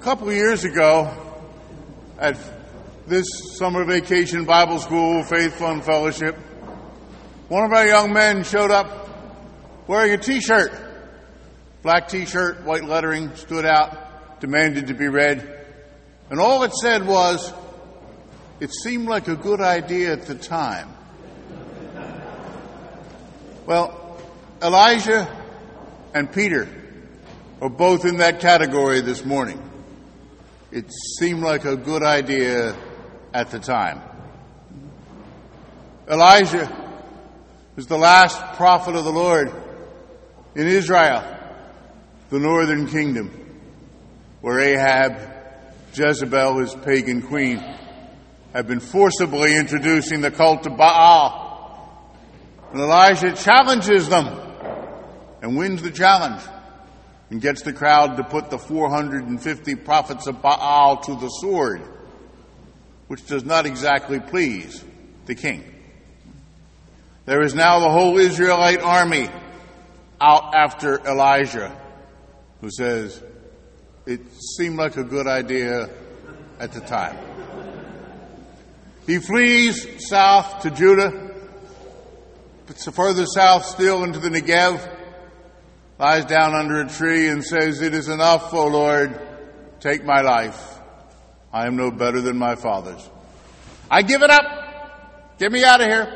couple of years ago, at this summer vacation Bible school, Faith Fund Fellowship, one of our young men showed up wearing a T-shirt. Black T-shirt, white lettering, stood out, demanded to be read. And all it said was, "It seemed like a good idea at the time." Well, Elijah and Peter are both in that category this morning. It seemed like a good idea at the time. Elijah was the last prophet of the Lord in Israel, the northern kingdom, where Ahab, Jezebel, his pagan queen, had been forcibly introducing the cult of Baal. And Elijah challenges them and wins the challenge and gets the crowd to put the 450 prophets of Baal to the sword, which does not exactly please the king. There is now the whole Israelite army out after Elijah, who says, "It seemed like a good idea at the time." He flees south to Judah, but further south still into the Negev, lies down under a tree and says, "It is enough, O Lord, take my life. I am no better than my fathers. I give it up. Get me out of here."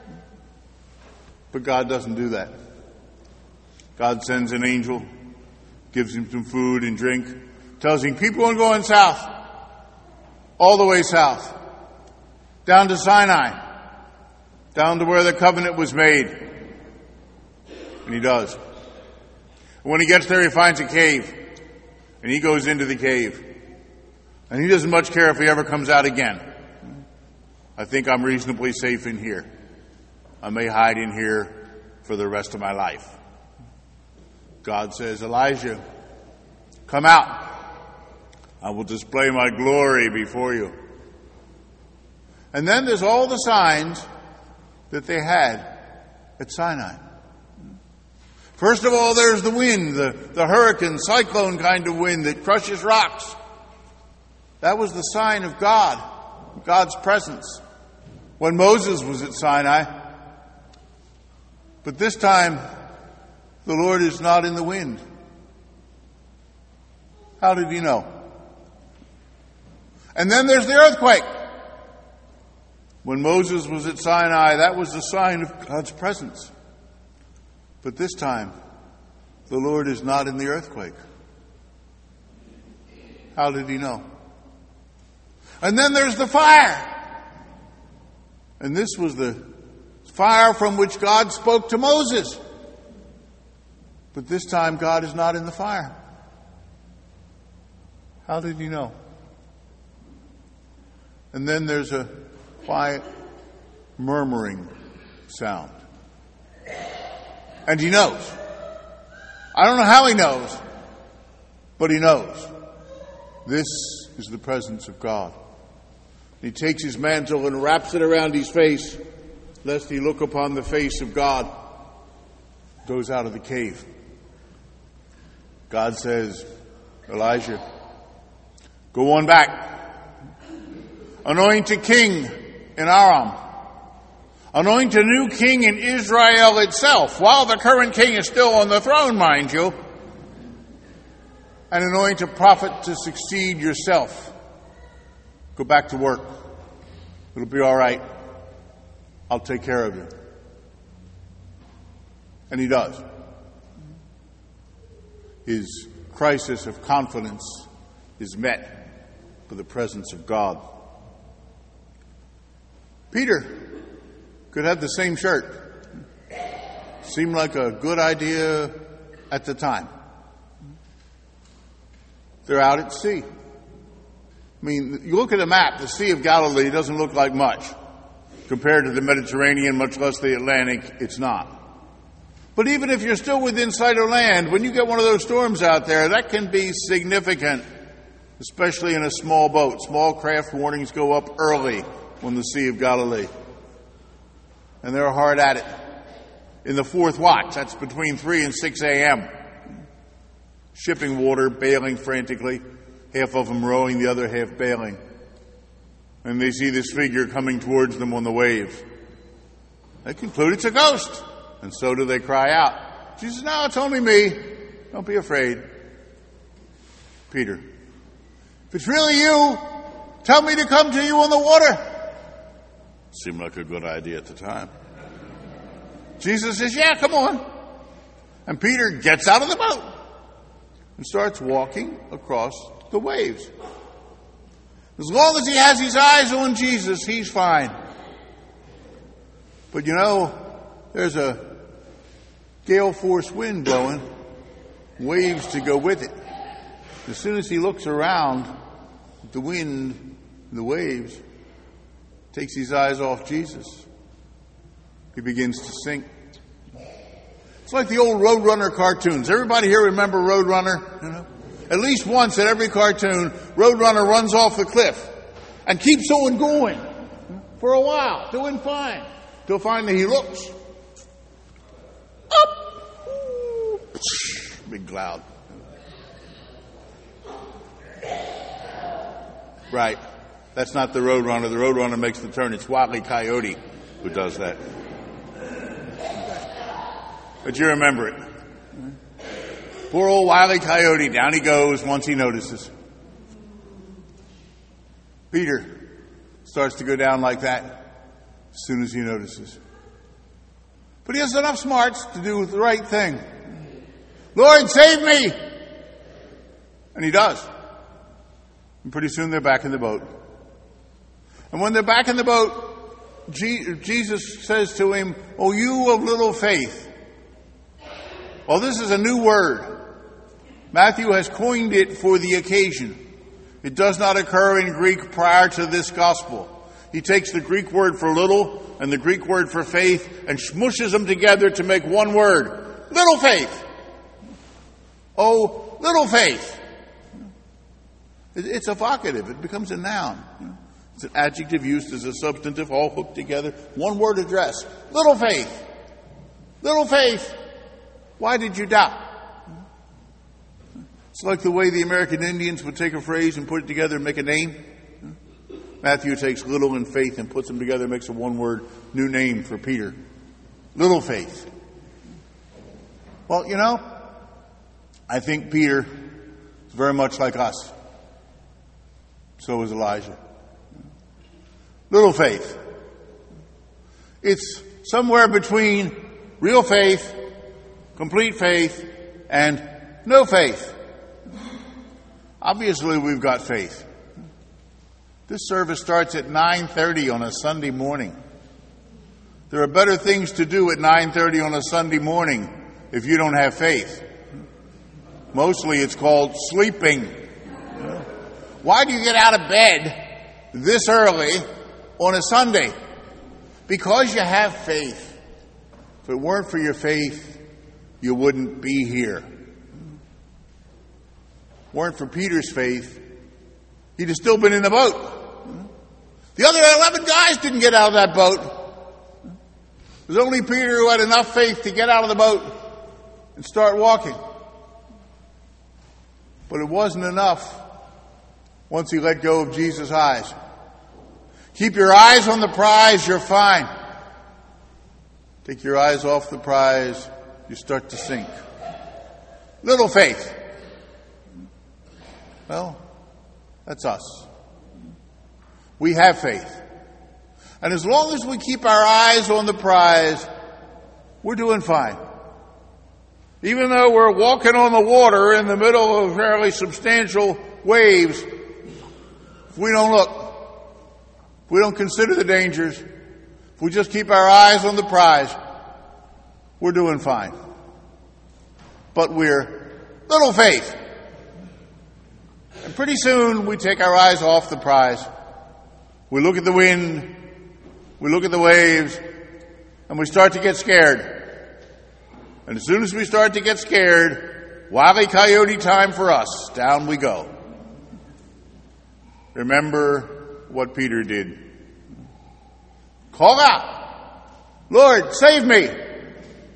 But God doesn't do that. God sends an angel, gives him some food and drink, tells him, "Keep on going south, all the way south, down to Sinai, down to where the covenant was made." And he does. When he gets there, he finds a cave, and he goes into the cave. And he doesn't much care if he ever comes out again. "I think I'm reasonably safe in here. I may hide in here for the rest of my life." God says, "Elijah, come out. I will display my glory before you." And then there's all the signs that they had at Sinai. First of all, there's the wind, the hurricane, cyclone kind of wind that crushes rocks. That was the sign of God, God's presence, when Moses was at Sinai. But this time, the Lord is not in the wind. How did he know? And then there's the earthquake. When Moses was at Sinai, that was the sign of God's presence. But this time, the Lord is not in the earthquake. How did he know? And then there's the fire. And this was the fire from which God spoke to Moses. But this time, God is not in the fire. How did he know? And then there's a quiet murmuring sound. And he knows. I don't know how he knows, but he knows. This is the presence of God. He takes his mantle and wraps it around his face, lest he look upon the face of God. Goes out of the cave. God says, "Elijah, go on back. Anoint a king in Aram. Anoint a new king in Israel itself, while the current king is still on the throne, mind you. And anoint a prophet to succeed yourself. Go back to work. It'll be all right. I'll take care of you." And he does. His crisis of confidence is met by the presence of God. Peter could have the same shirt. Seemed like a good idea at the time. They're out at sea. I mean, you look at a map, the Sea of Galilee doesn't look like much. Compared to the Mediterranean, much less the Atlantic, it's not. But even if you're still within sight of land, when you get one of those storms out there, that can be significant, especially in a small boat. Small craft warnings go up early on the Sea of Galilee. And they're hard at it. In the fourth watch, that's between 3 and 6 a.m. Shipping water, bailing frantically, half of them rowing, the other half bailing. And they see this figure coming towards them on the waves. They conclude it's a ghost. And so do they cry out. Jesus says, no, it's only me. Don't be afraid. Peter, if it's really you, tell me to come to you on the water. Seemed like a good idea at the time. Jesus says, yeah, come on. And Peter gets out of the boat and starts walking across the waves. As long as he has his eyes on Jesus, he's fine. But there's a gale force wind blowing, waves to go with it. As soon as he looks around, the wind, the waves, takes his eyes off Jesus. He begins to sink. It's like the old Roadrunner cartoons. Everybody here remember Roadrunner? At least once in every cartoon, Roadrunner runs off the cliff and keeps on going for a while, doing fine, till finally he looks up. Big cloud. Right. That's not the Roadrunner. The Roadrunner makes the turn. It's Wile E. Coyote who does that. But you remember it. Poor old Wile E. Coyote, down he goes once he notices. Peter starts to go down like that as soon as he notices. But he has enough smarts to do the right thing. Lord, save me! And he does. And pretty soon they're back in the boat. And when they're back in the boat, Jesus says to him, "Oh, you of little faith." Well, this is a new word. Matthew has coined it for the occasion. It does not occur in Greek prior to this gospel. He takes the Greek word for little and the Greek word for faith and smushes them together to make one word. Little faith. Oh, little faith. It's evocative. It becomes a noun. It's an adjective used as a substantive, all hooked together. One word address. Little faith. Little faith. Why did you doubt? It's like the way the American Indians would take a phrase and put it together and make a name. Matthew takes little and faith and puts them together and makes a one-word new name for Peter. Little faith. Well, I think Peter is very much like us. So is Elijah. Little faith. It's somewhere between real faith, complete faith, and no faith. Obviously, we've got faith. This service starts at 9:30 on a Sunday morning. There are better things to do at 9:30 on a Sunday morning if you don't have faith. Mostly it's called sleeping. Why do you get out of bed this early on a Sunday? Because you have faith. If it weren't for your faith, you wouldn't be here. If it weren't for Peter's faith, he'd have still been in the boat. The other 11 guys didn't get out of that boat. It was only Peter who had enough faith to get out of the boat and start walking. But it wasn't enough once he let go of Jesus' eyes. Keep your eyes on the prize, you're fine. Take your eyes off the prize, you start to sink. Little faith. Well, that's us. We have faith. And as long as we keep our eyes on the prize, we're doing fine. Even though we're walking on the water in the middle of fairly substantial waves, if we don't look, if we don't consider the dangers, if we just keep our eyes on the prize, we're doing fine. But we're little faith. And pretty soon we take our eyes off the prize. We look at the wind, we look at the waves, and we start to get scared. And as soon as we start to get scared, Wile E. Coyote time for us. Down we go. Remember what Peter did. Call out, Lord, save me.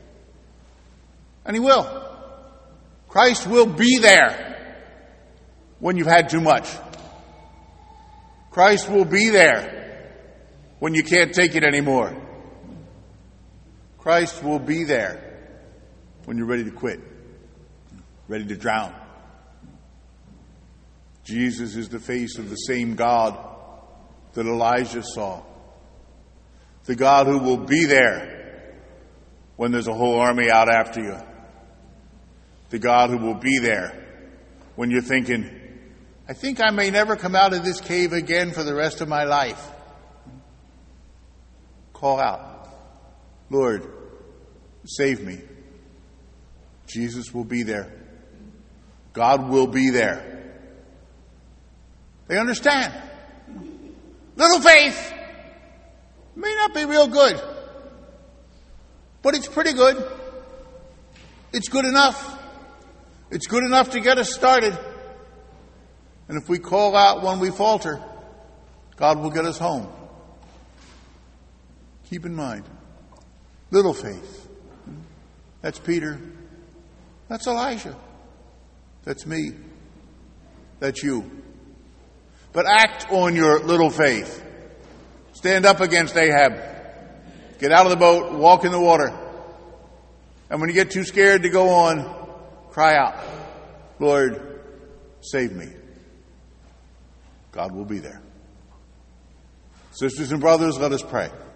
And he will. Christ will be there. when you've had too much. Christ will be there when you can't take it anymore. Christ will be there when you're ready to quit, ready to drown. Jesus is the face of the same God that Elijah saw. The God who will be there when there's a whole army out after you. The God who will be there when you're thinking, I think I may never come out of this cave again for the rest of my life. Call out, Lord, save me. Jesus will be there. God will be there. They understand. Little faith may not be real good, but it's pretty good. It's good enough. It's good enough to get us started. And if we call out when we falter, God will get us home. Keep in mind, little faith. That's Peter. That's Elijah. That's me. That's you. But act on your little faith. Stand up against Ahab. Get out of the boat, walk in the water. And when you get too scared to go on, cry out, Lord, save me. God will be there. Sisters and brothers, let us pray.